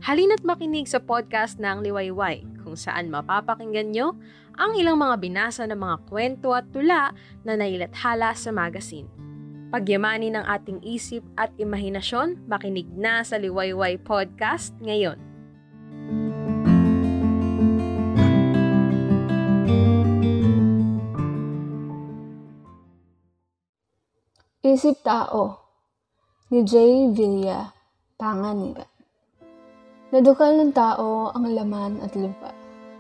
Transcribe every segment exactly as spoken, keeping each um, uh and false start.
Halina't makinig sa podcast ng Liwayway kung saan mapapakinggan nyo ang ilang mga binasa ng mga kwento at tula na nailathala sa magazine. Pagyamanin ng ating isip at imahinasyon, makinig na sa Liwayway Podcast ngayon. Isip Tao ni J. Villa Panganiban. Nadukal ng tao ang laman at lupa.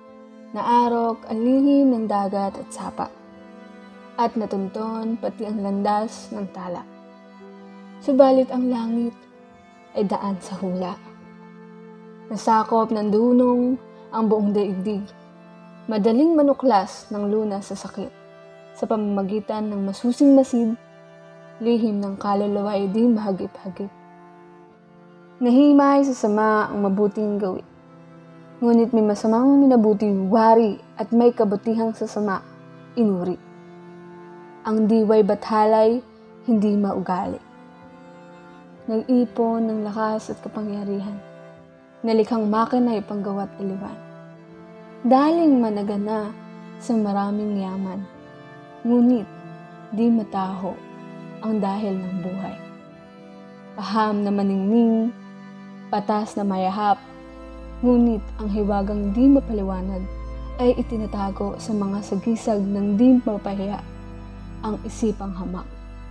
Naarok ang lihim ng dagat at sapa. At natunton pati ang landas ng tala. Subalit ang langit ay daan sa hula. Nasakop ng dunong ang buong daigdig. Madaling manuklas ng lunas sa sakit. Sa pamamagitan ng masusing masid, lihim ng kaluluwa ay di mahagip-hagip. Nahimay sa sama ang mabuting gawin. Ngunit may masamang minabuti wari at may kabutihang sasama inuri. Ang diway bathalay hindi maugali. Nag-ipon ng lakas at kapangyarihan. Nalikhang makina ay panggawa't aliwan. Daling managana sa maraming yaman. Ngunit di mataho ang dahil ng buhay. Paham na maningning, patas na mayahap, ngunit ang hiwagang di mapaliwanag ay itinatago sa mga sagisag ng di mapahiya ang isipang hamak.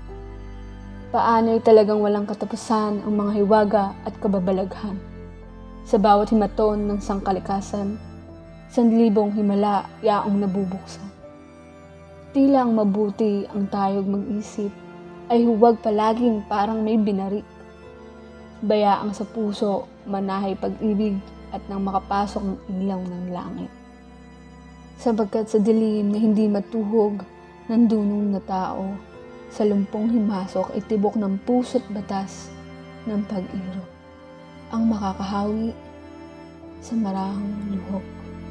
Paano'y talagang walang katapusan ang mga hiwaga at kababalaghan. Sa bawat himaton ng sangkalikasan, sanlibong himala yaong nabubuksan. Tila ang mabuti ang tayog mag-isip ay huwag palaging parang may binarik. Bayaang sa puso, manahay pag-ibig at nang makapasok ng ilaw ng langit. Sapagkat sa dilim na hindi matuhog ng dunong na tao, sa lumpong himasok ay tibok ng puso't batas ng pag-iro. Ang makakahawi sa marahang luhok.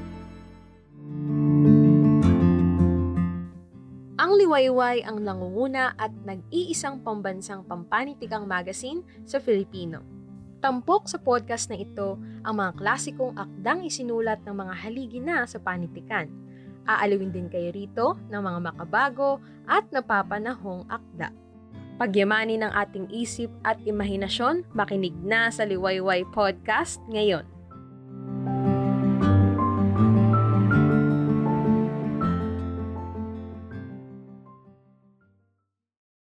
Ang Liwayway ang nangunguna at nag-iisang pambansang pampanitikang magazine sa Filipino. Tampok sa podcast na ito ang mga klasikong akdang isinulat ng mga haligi na sa panitikan. Aalawin din kayo rito ng mga makabago at napapanahong akda. Pagyamanin ng ating isip at imahinasyon, makinig na sa Liwayway Podcast ngayon.